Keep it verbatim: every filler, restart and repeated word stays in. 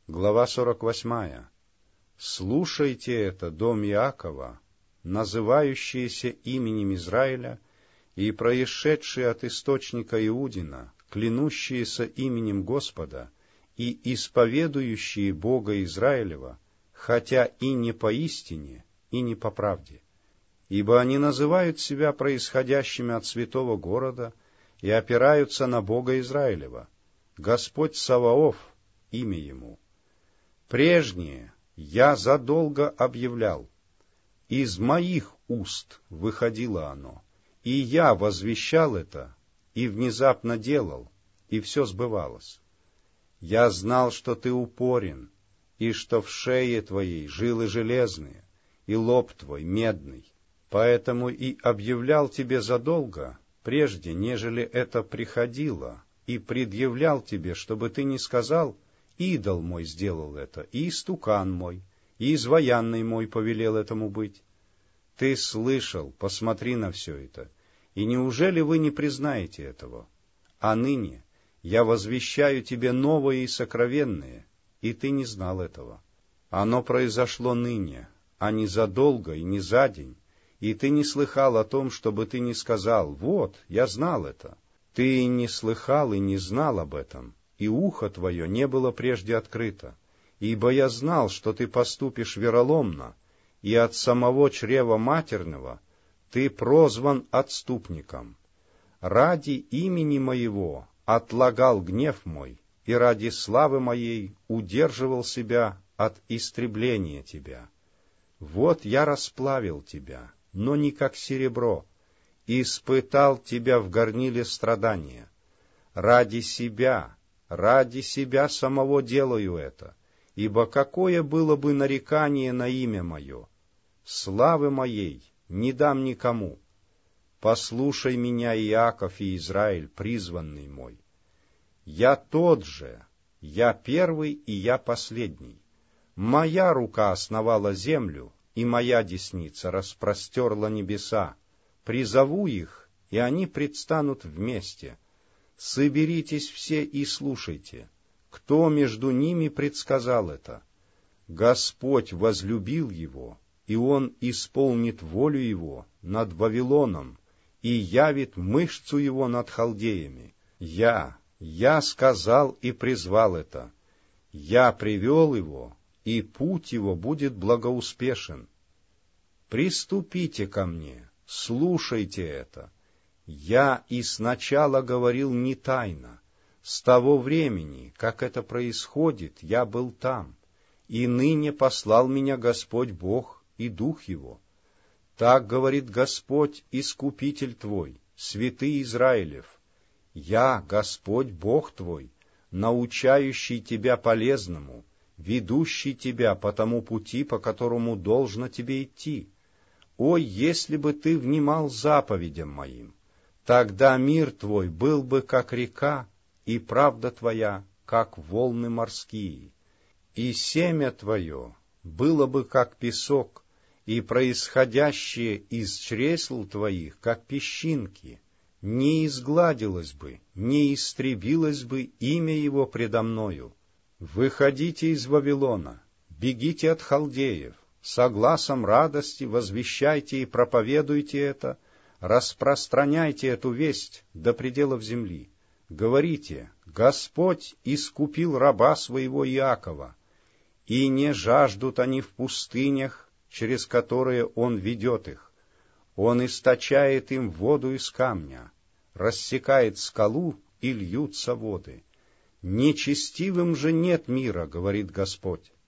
Глава сорок восьмая. «Слушайте это, дом Иакова, называющиеся именем Израиля, и происшедшие от источника Иудина, клянущиеся именем Господа, и исповедующие Бога Израилева, хотя и не поистине, и не по правде. Ибо они называют себя происходящими от святого города и опираются на Бога Израилева. Господь Саваоф, имя Ему. Прежнее я задолго объявлял, из моих уст выходило оно, и я возвещал это, и внезапно делал, и все сбывалось. Я знал, что ты упорен, и что в шее твоей жилы железные, и лоб твой медный, поэтому и объявлял тебе задолго, прежде, нежели это приходило, и предъявлял тебе, чтобы ты не сказал: идол мой сделал это, и истукан мой, и изваянный мой повелел этому быть. Ты слышал, посмотри на все это, и неужели вы не признаете этого? А ныне я возвещаю тебе новое и сокровенное, и ты не знал этого. Оно произошло ныне, а не задолго и не за день, и ты не слыхал о том, чтобы ты не сказал: вот, я знал это. Ты не слыхал и не знал об этом, и ухо твое не было прежде открыто, ибо я знал, что ты поступишь вероломно, и от самого чрева матерного ты прозван отступником. Ради имени моего отлагал гнев мой, и ради славы моей удерживал себя от истребления тебя. Вот я расплавил тебя, но не как серебро, и испытал тебя в горниле страдания. Ради себя, ради себя самого делаю это, ибо какое было бы нарекание на имя мое? Славы моей не дам никому. Послушай меня, Иаков и Израиль, призванный мой. Я тот же, я первый и я последний. Моя рука основала землю, и моя десница распростерла небеса. Призову их, и они предстанут вместе. Соберитесь все и слушайте. Кто между ними предсказал это? Господь возлюбил его, и он исполнит волю его над Вавилоном, и явит мышцу его над халдеями. Я, я сказал и призвал это. Я привел его, и путь его будет благоуспешен. Приступите ко мне, слушайте это. Я и сначала говорил не тайно. С того времени, как это происходит, я был там, и ныне послал меня Господь Бог и Дух Его. Так говорит Господь, Искупитель твой, Святый Израилев. Я, Господь Бог твой, научающий тебя полезному, ведущий тебя по тому пути, по которому должно тебе идти. Ой, если бы ты внимал заповедям моим, тогда мир твой был бы как река, и правда твоя, как волны морские. И семя твое было бы как песок, и происходящее из чресл твоих, как песчинки. Не изгладилось бы, не истребилось бы имя его предо мною. Выходите из Вавилона, бегите от халдеев, со гласом радости возвещайте и проповедуйте это, распространяйте эту весть до пределов земли. Говорите: Господь искупил раба своего Иакова, и не жаждут они в пустынях, через которые Он ведет их. Он источает им воду из камня, рассекает скалу, и льются воды. Нечестивым же нет мира, говорит Господь.